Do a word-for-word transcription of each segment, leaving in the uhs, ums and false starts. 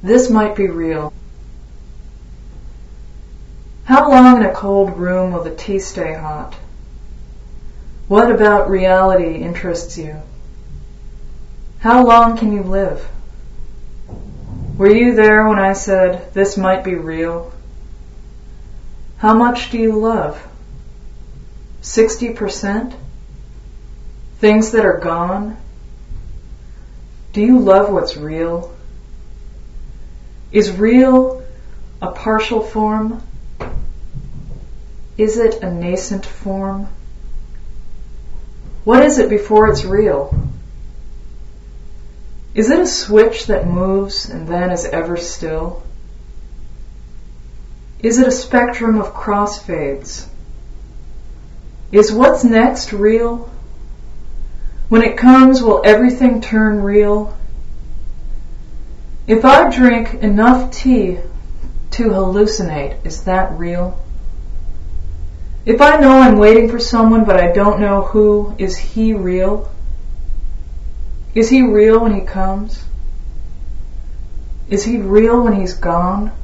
This might be real. How long in a cold room will the tea stay hot? What about reality interests you? How long can you live? Were you there when I said, this might be real? How much do you love? sixty percent? Things that are gone? Do you love what's real? Is real a partial form? Is it a nascent form? What is it before it's real? Is it a switch that moves and then is ever still? Is it a spectrum of crossfades? Is what's next real? When it comes, will everything turn real? If I drink enough tea to hallucinate, is that real? If I know I'm waiting for someone but I don't know who, is he real? Is he real when he comes? Is he real when he's gone?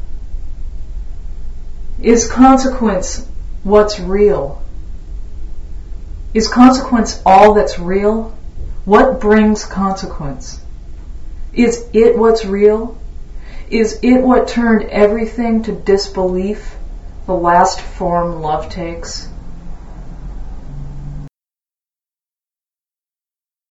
Is consequence what's real? Is consequence all that's real? What brings consequence? Is it what's real? Is it what turned everything to disbelief, the last form love takes?